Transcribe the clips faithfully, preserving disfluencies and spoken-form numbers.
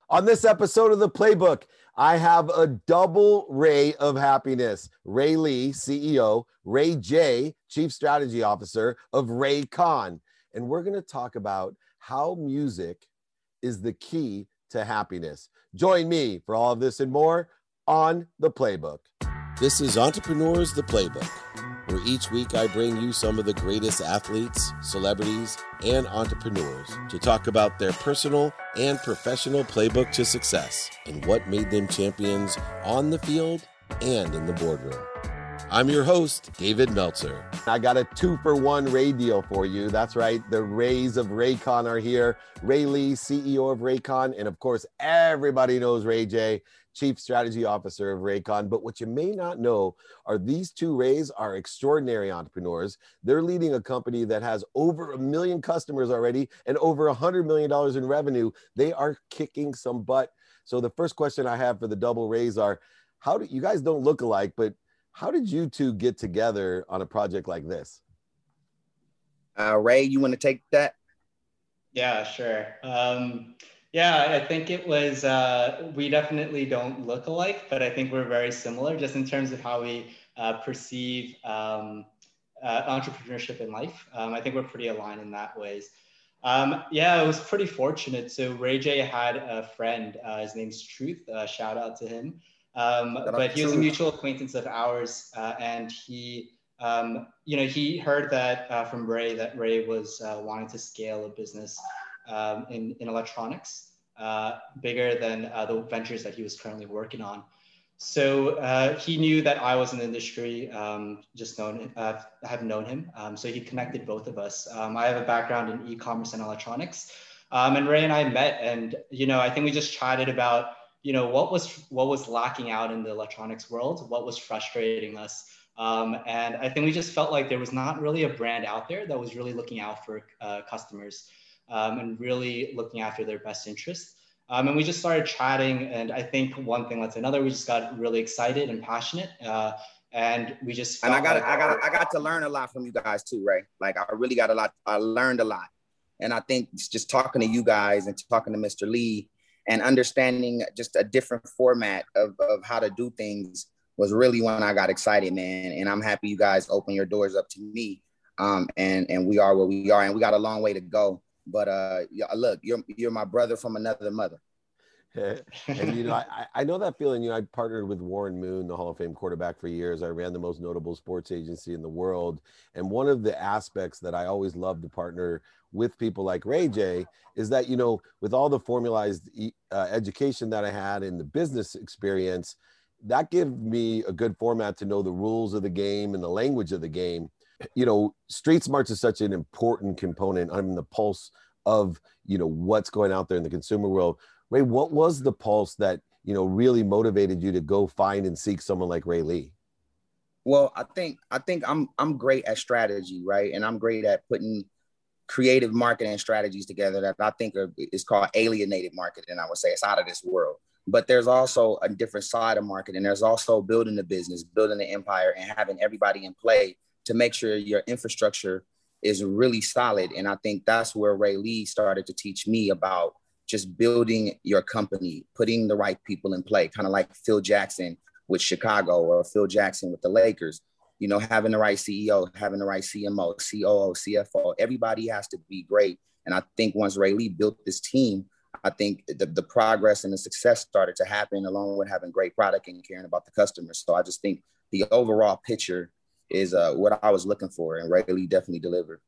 On this episode of The Playbook, I have a double Ray of happiness. Ray Lee, C E O, Ray J, Chief Strategy Officer of Raycon. And we're going to talk about how music is the key to happiness. Join me for all of this and more on The Playbook. This is Entrepreneurs The Playbook, where each week I bring you some of the greatest athletes, celebrities, and entrepreneurs to talk about their personal and professional playbook to success and what made them champions on the field and in the boardroom. I'm your host, David Meltzer. I got a two for one Ray deal for you. That's right. The Rays of Raycon are here. Ray Lee, C E O of Raycon. And of course, everybody knows Ray J, Chief Strategy Officer of Raycon. But what you may not know are these two Rays are extraordinary entrepreneurs. They're leading a company that has over a million customers already and over one hundred million dollars in revenue. They are kicking some butt. So the first question I have for the double Rays are, how do you guys don't look alike, but how did you two get together on a project like this? Uh, Ray, you want to take that? Yeah, sure. Um, yeah, I think it was, uh, we definitely don't look alike, but I think we're very similar just in terms of how we uh, perceive um, uh, entrepreneurship in life. Um, I think we're pretty aligned in that ways. Um, yeah, it was pretty fortunate. So Ray J had a friend, uh, his name's Truth, uh, shout out to him. Um, but he was a mutual acquaintance of ours, uh, and he, um, you know, he heard that uh, from Ray that Ray was uh, wanting to scale a business um, in in electronics, uh, bigger than uh, the ventures that he was currently working on. So uh, he knew that I was in the industry, um, just known, uh, have known him. Um, so he connected both of us. Um, I have a background in e-commerce and electronics, um, and Ray and I met, and you know, I think we just chatted about, you know, what was what was lacking out in the electronics world, what was frustrating us. Um, and I think we just felt like there was not really a brand out there that was really looking out for uh, customers um, and really looking after their best interests. Um, and we just started chatting. And I think one thing led to another. We just got really excited and passionate. Uh, and we just felt And I got, like- I got, I got to learn a lot from you guys too, Ray. Like I really got a lot, I learned a lot. And I think just talking to you guys and talking to Mister Lee, and understanding just a different format of, of how to do things was really when I got excited, man. And I'm happy you guys open your doors up to me. Um, and, and we are where we are, and we got a long way to go. But uh, look, you're, you're my brother from another mother. And, you know, I, I know that feeling. You know, I partnered with Warren Moon, the Hall of Fame quarterback, for years. I ran the most notable sports agency in the world. And one of the aspects that I always love to partner with people like Ray J is that, you know, with all the formalized uh, education that I had in the business experience, that gave me a good format to know the rules of the game and the language of the game. You know, street smarts is such an important component. I'm the pulse of, you know, what's going out there in the consumer world. Ray, what was the pulse that, you know, really motivated you to go find and seek someone like Ray Lee? Well, I think I think I'm I'm great at strategy, right? And I'm great at putting creative marketing strategies together that I think are, is called alienated marketing. I would say it's out of this world. But there's also a different side of marketing. There's also building the business, building the empire, and having everybody in play to make sure your infrastructure is really solid. And I think that's where Ray Lee started to teach me about just building your company, putting the right people in play, kind of like Phil Jackson with Chicago or Phil Jackson with the Lakers. You know, having the right C E O, having the right C M O, C O O, C F O, everybody has to be great. And I think once Ray Lee built this team, I think the, the progress and the success started to happen along with having great product and caring about the customers. So I just think the overall picture is uh, what I was looking for, and Ray Lee definitely delivered.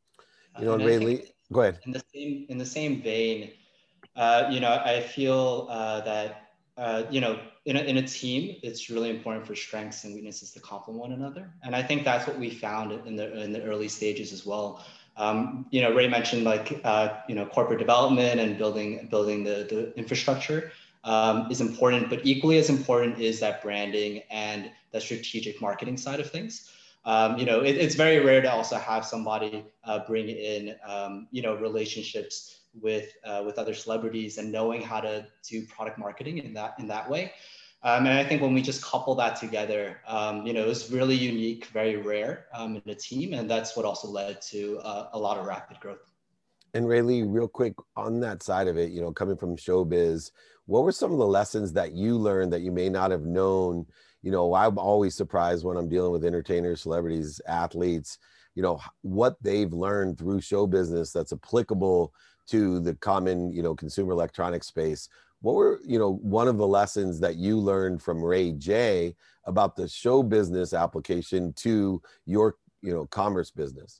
You know, Ray Lee, go ahead. In the same, in the same vein, uh, you know, I feel uh, that, uh, you know, in a, in a team, it's really important for strengths and weaknesses to complement one another. And I think that's what we found in the in the early stages as well. Um, you know, Ray mentioned like, uh, you know, corporate development and building building the, the infrastructure um, is important, but equally as important is that branding and the strategic marketing side of things. Um, you know, it, it's very rare to also have somebody uh, bring in, um, you know, relationships with uh, with other celebrities and knowing how to do product marketing in that in that way. Um, and I think when we just couple that together, um, you know, it's really unique, very rare um, in a team, and that's what also led to uh, a lot of rapid growth. And Rayleigh, real quick on that side of it, you know, coming from showbiz, what were some of the lessons that you learned that you may not have known? You know, I'm always surprised when I'm dealing with entertainers, celebrities, athletes, you know, what they've learned through show business that's applicable to the common, you know, consumer electronics space. What were, you know, one of the lessons that you learned from Ray J about the show business application to your, you know, commerce business?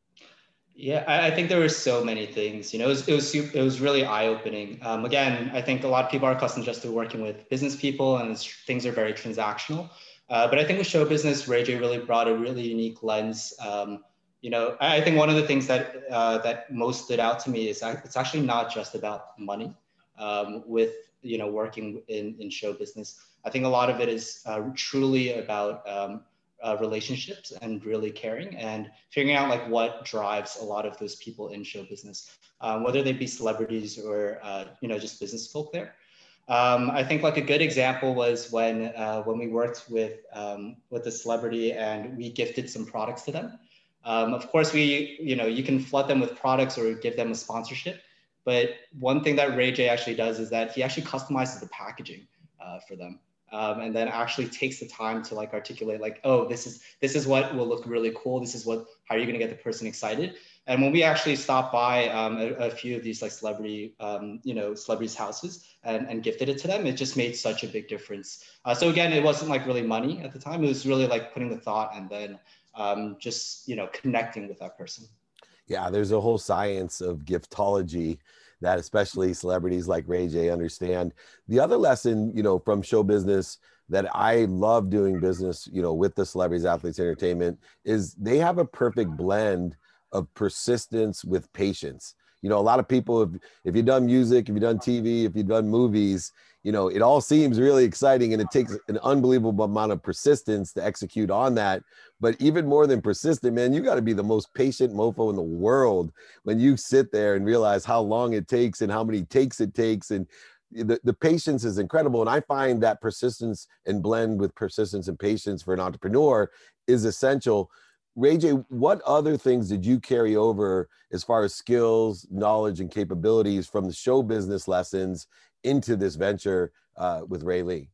Yeah, I, I think there were so many things. You know, it was it was, super, it was really eye opening. Um, again, I think a lot of people are accustomed just to working with business people, and it's, things are very transactional. Uh, but I think with show business, Ray J really brought a really unique lens. Um, you know, I, I think one of the things that uh, that most stood out to me is that it's actually not just about money. Um, with you know working in in show business, I think a lot of it is uh, truly about um, uh, relationships and really caring and figuring out like what drives a lot of those people in show business, um, whether they be celebrities or uh, you know just business folk there. Um, I think like a good example was when uh, when we worked with um, with a celebrity and we gifted some products to them. Um, of course, we you know you can flood them with products or give them a sponsorship, but one thing that Ray J actually does is that he actually customizes the packaging uh, for them. Um, and then actually takes the time to like articulate like, oh, this is this is what will look really cool. This is what how are you going to get the person excited. And when we actually stopped by um, a, a few of these like celebrity, um, you know, celebrities' houses and, and gifted it to them, it just made such a big difference. Uh, so again, it wasn't like really money at the time. It was really like putting the thought and then um, just you know connecting with that person. Yeah, there's a whole science of giftology that especially celebrities like Ray J understand. The other lesson, you know, from show business that I love doing business, you know, with the celebrities, athletes, entertainment is they have a perfect blend of persistence with patience. You know, a lot of people, if, if you've done music, if you've done T V, if you've done movies, you know, it all seems really exciting and it takes an unbelievable amount of persistence to execute on that. But even more than persistent, man, you got to be the most patient mofo in the world when you sit there and realize how long it takes and how many takes it takes. And the, the patience is incredible. And I find that persistence and blend with persistence and patience for an entrepreneur is essential. Ray J, what other things did you carry over as far as skills, knowledge, and capabilities from the show business lessons into this venture uh, with Rayleigh?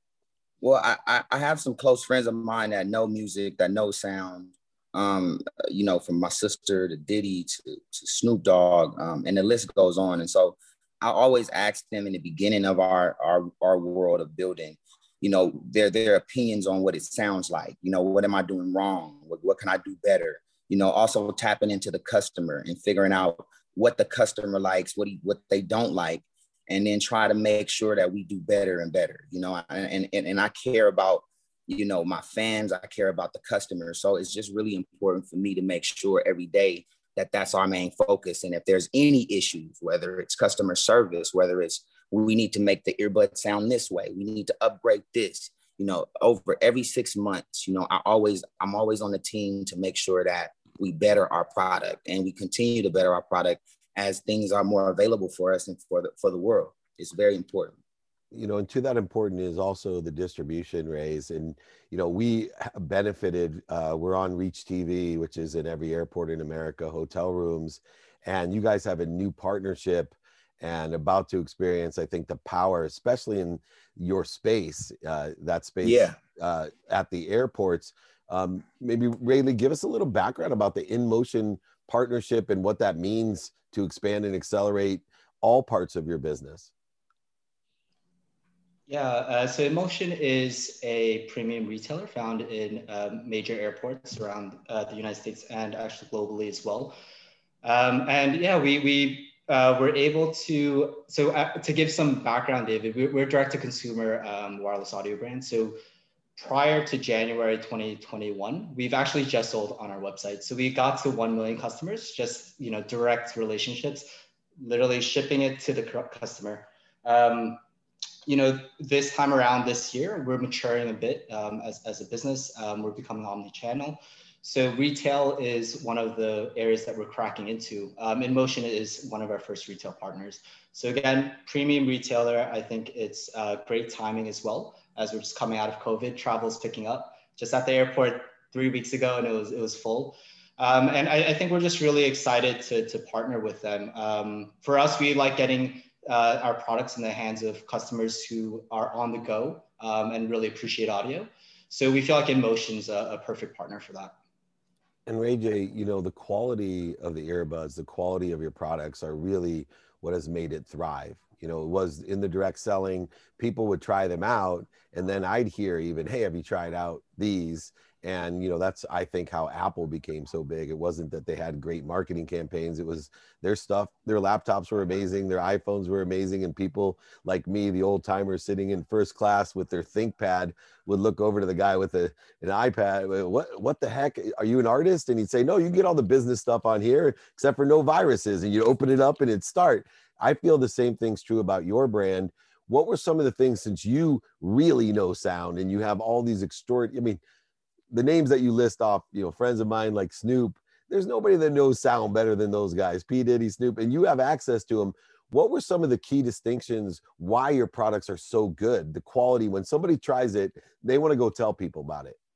Well, I, I have some close friends of mine that know music, that know sound, um, you know, from my sister to Diddy to, to Snoop Dogg, um, and the list goes on. And so I always ask them in the beginning of our, our, our world of building, you know, their, their opinions on what it sounds like. You know, what am I doing wrong? What, what can I do better? You know, also tapping into the customer and figuring out what the customer likes, what he, what they don't like, and then try to make sure that we do better and better, you know, and, and, and I care about, you know, my fans, I care about the customers. So it's just really important for me to make sure every day that that's our main focus. And if there's any issues, whether it's customer service, whether it's, we need to make the earbud sound this way, we need to upgrade this, you know, over every six months, you know, I always, I'm always on the team to make sure that we better our product and we continue to better our product as things are more available for us and for the, for the world. It's very important. You know, and to that important is also the distribution, Rays. And, you know, we benefited, uh, we're on Reach T V, which is in every airport in America, hotel rooms. And you guys have a new partnership and about to experience, I think, the power, especially in your space, uh, that space yeah. uh, at the airports. Um, maybe, Rayleigh, give us a little background about the InMotion partnership and what that means to expand and accelerate all parts of your business. Yeah, uh, so InMotion is a premium retailer found in um, major airports around uh, the United States and actually globally as well. Um, and yeah, we, we uh, were able to, so uh, to give some background, David, we're, we're direct to consumer um, wireless audio brand. So prior to January twenty twenty-one, we've actually just sold on our website. So we got to one million customers, just, you know, direct relationships, literally shipping it to the customer. Um, you know, this time around this year, we're maturing a bit um, as, as a business. Um, we're becoming omni-channel. So retail is one of the areas that we're cracking into. Um, InMotion is one of our first retail partners. So again, premium retailer, I think it's uh, great timing as well, as we're just coming out of COVID, travel's picking up. Just at the airport three weeks ago and it was, it was full. Um, and I, I think we're just really excited to, to partner with them. Um, for us, we like getting uh, our products in the hands of customers who are on the go um, and really appreciate audio. So we feel like InMotion's a, a perfect partner for that. And Ray J, you know, the quality of the earbuds, the quality of your products are really what has made it thrive. You know, it was in the direct selling, people would try them out, and then I'd hear even, hey, have you tried out these? And, you know, that's, I think, how Apple became so big. It wasn't that they had great marketing campaigns. It was their stuff, their laptops were amazing, their iPhones were amazing, and people like me, the old timers sitting in first class with their ThinkPad, would look over to the guy with a, an iPad. What, what the heck? Are you an artist? And he'd say, no, you can get all the business stuff on here, except for no viruses. And you open it up and it'd start. I feel the same thing's true about your brand. What were some of the things, since you really know sound and you have all these extraordinary, I mean, the names that you list off, you know, friends of mine like Snoop, there's nobody that knows sound better than those guys, P. Diddy, Snoop, and you have access to them. What were some of the key distinctions why your products are so good? The quality, when somebody tries it, they want to go tell people about it.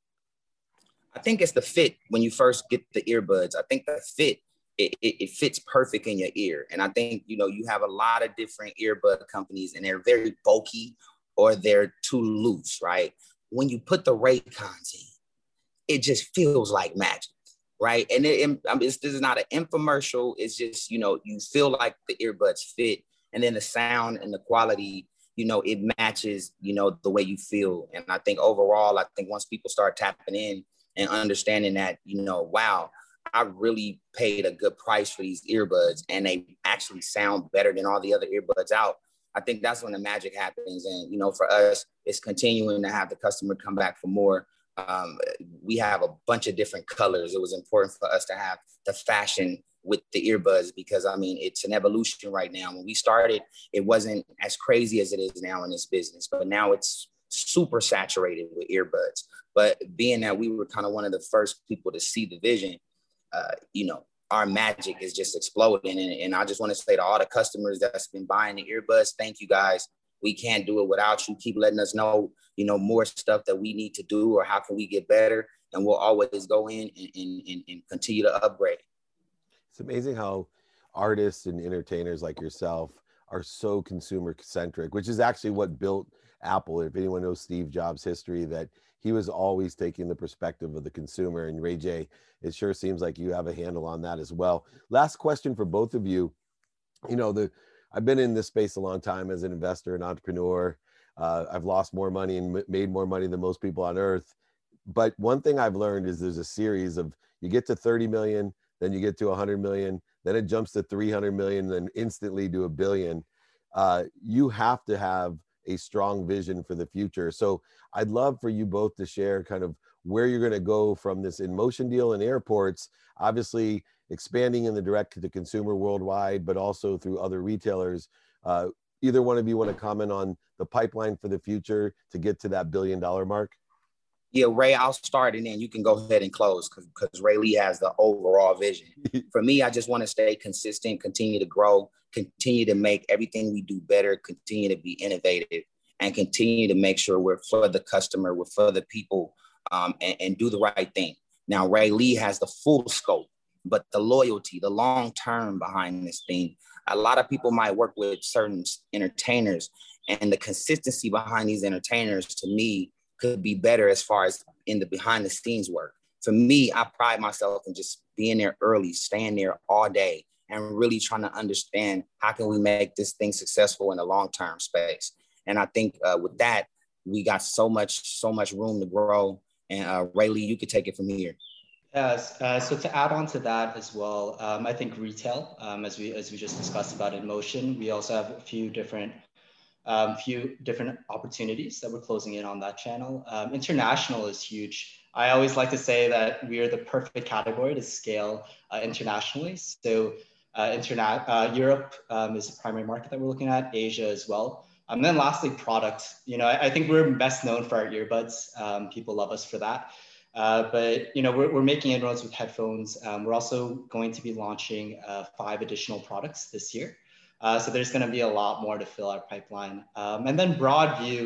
I think it's the fit when you first get the earbuds. I think the fit, it, it, it fits perfect in your ear. And I think, you know, you have a lot of different earbud companies and they're very bulky or they're too loose, right? When you put the Raycons in, it just feels like magic, right? And it, it, I mean, it's, this is not an infomercial. It's just, you know, you feel like the earbuds fit, and then the sound and the quality, you know, it matches, you know, the way you feel. And I think overall, I think once people start tapping in and understanding that, you know, wow, I really paid a good price for these earbuds and they actually sound better than all the other earbuds out, I think that's when the magic happens. And, you know, for us, it's continuing to have the customer come back for more. Um, we have a bunch of different colors. It was important for us to have the fashion with the earbuds because, I mean, it's an evolution right now. When we started, it wasn't as crazy as it is now in this business, but now it's super saturated with earbuds. But being that we were kind of one of the first people to see the vision, uh, you know, our magic is just exploding. And, and I just want to say to all the customers that's been buying the earbuds, thank you guys. We can't do it without you. Keep letting us know, you know, more stuff that we need to do or how can we get better. And we'll always go in and, and, and continue to upgrade. It's amazing how artists and entertainers like yourself are so consumer centric, which is actually what built Apple. If anyone knows Steve Jobs' history, that he was always taking the perspective of the consumer. And Ray J, it sure seems like you have a handle on that as well. Last question for both of you. You know, the I've been in this space a long time as an investor and entrepreneur. Uh, I've lost more money and m- made more money than most people on earth. But one thing I've learned is there's a series of, you get to thirty million, then you get to one hundred million, then it jumps to three hundred million, then instantly to a billion. Uh, you have to have a strong vision for the future. So I'd love for you both to share kind of where you're going to go from this InMotion deal in airports, obviously expanding in the direct to consumer worldwide, but also through other retailers. Uh, either one of you want to comment on the pipeline for the future to get to that billion dollar mark? Yeah, Ray, I'll start and then you can go ahead and close because because Ray Lee has the overall vision. For me, I just want to stay consistent, continue to grow, continue to make everything we do better, continue to be innovative, and continue to make sure we're for the customer, we're for the people, um, and, and do the right thing. Now, Ray Lee has the full scope, but the loyalty, the long term behind this thing. A lot of people might work with certain entertainers, and the consistency behind these entertainers, to me, could be better as far as in the behind the scenes work. For me, I pride myself in just being there early, staying there all day, and really trying to understand how can we make this thing successful in a long-term space. And I think uh, with that, we got so much, so much room to grow. And uh, Ray Lee, you could take it from here. Yes. Uh, so to add on to that as well, um, I think retail, um, as we as we just discussed about InMotion, we also have a few different um, few different opportunities that we're closing in on that channel. Um, international is huge. I always like to say that we are the perfect category to scale uh, internationally. So uh, internet, uh, Europe um, is the primary market that we're looking at, Asia as well. And um, then lastly, product. You know, I, I think we're best known for our earbuds. Um, people love us for that. Uh, but, you know, we're, we're making inroads with headphones. Um, we're also going to be launching uh, five additional products this year. Uh, so there's going to be a lot more to fill our pipeline. Um, and then broad view,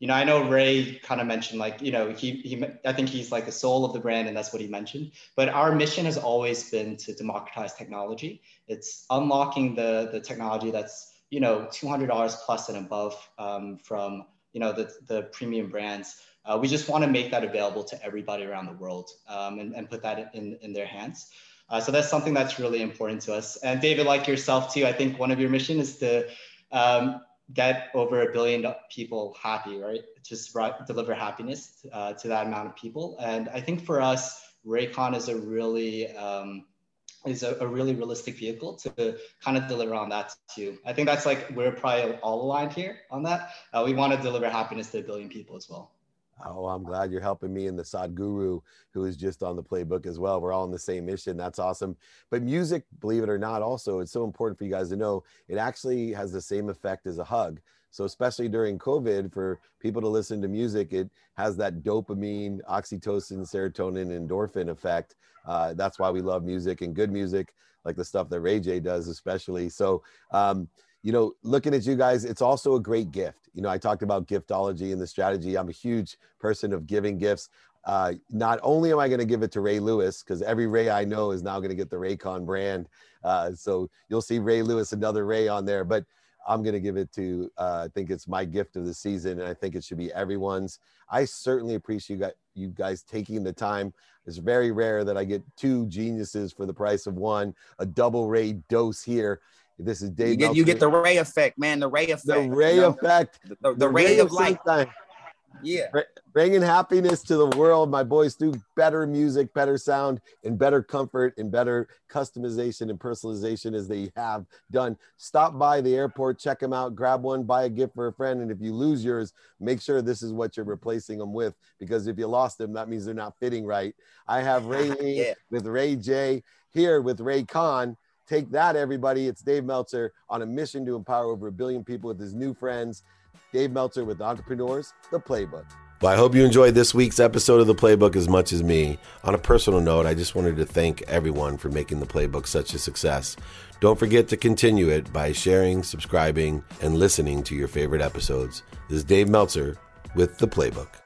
you know, I know Ray kind of mentioned like, you know, he, he, I think he's like the soul of the brand and that's what he mentioned, but our mission has always been to democratize technology. It's unlocking the, the technology that's, you know, two hundred dollars plus and above um, from, you know, the, the premium brands. Uh, we just want to make that available to everybody around the world um, and, and put that in, in their hands. Uh, so that's something that's really important to us. And David, like yourself too, I think one of your mission is to um, get over a billion people happy, right? Just deliver happiness uh, to that amount of people. And I think for us, Raycon is a really, um, is a, a really realistic vehicle to kind of deliver on that too. I think that's like, we're probably all aligned here on that. Uh, we want to deliver happiness to a billion people as well. Oh, I'm glad you're helping me and the Sadhguru, who is just on the playbook as well. We're all on the same mission. That's awesome. But music, believe it or not, also, it's so important for you guys to know, it actually has the same effect as a hug. So especially during COVID, for people to listen to music, it has that dopamine, oxytocin, serotonin, endorphin effect. Uh, that's why we love music and good music, like the stuff that Ray J does especially. So, um, you know, looking at you guys, it's also a great gift. You know, I talked about giftology and the strategy. I'm a huge person of giving gifts. Uh, not only am I going to give it to Ray Lewis, because every Ray I know is now going to get the Raycon brand. Uh, so you'll see Ray Lewis, another Ray on there, but I'm going to give it to, uh, I think it's my gift of the season. And I think it should be everyone's. I certainly appreciate you guys, you guys taking the time. It's very rare that I get two geniuses for the price of one, a double Ray dose here. This is Dave. You get, you get the Ray effect, man. The Ray effect. The Ray you know? effect. The, the, the, the ray, ray of light. Sunshine. Yeah. Bringing happiness to the world, my boys, through better music, better sound, and better comfort, and better customization and personalization as they have done. Stop by the airport, check them out, grab one, buy a gift for a friend. And if you lose yours, make sure this is what you're replacing them with, because if you lost them, that means they're not fitting right. I have Ray Lee yeah. with Ray J here with Raycon. Take that, everybody. It's Dave Meltzer on a mission to empower over a billion people with his new friends. Dave Meltzer with Entrepreneurs, The Playbook. Well, I hope you enjoyed this week's episode of The Playbook as much as me. On a personal note, I just wanted to thank everyone for making The Playbook such a success. Don't forget to continue it by sharing, subscribing, and listening to your favorite episodes. This is Dave Meltzer with The Playbook.